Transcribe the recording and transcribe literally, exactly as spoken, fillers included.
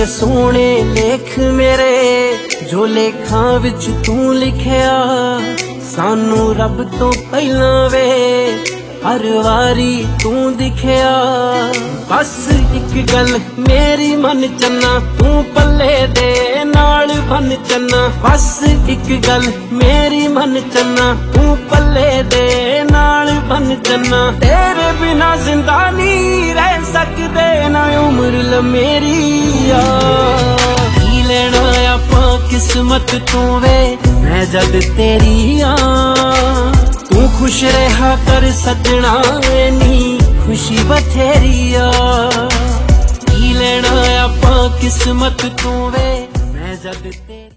सोने लेख मेरे जो लेखां विच तू लिखिया सानू रब तो पहला वे हर वारी तू दिखिया। बस एक गल मेरी मन चन्ना तू पल्ले दे नाल बन चन्ना। बस एक गल मेरी मन चन्ना तू पल्ले दे नाल बन चन्ना। तेरे बिना जिंदा नहीं रह सकदे ना उम्र ल मेरी यार। की लेना आपां किस्मत तू वे मैं जद तेरी आ। तू खुश रहा कर सजना नी खुशी बथेरी आ। की लेना आपां किस्मत तू वे मैं जद तेरी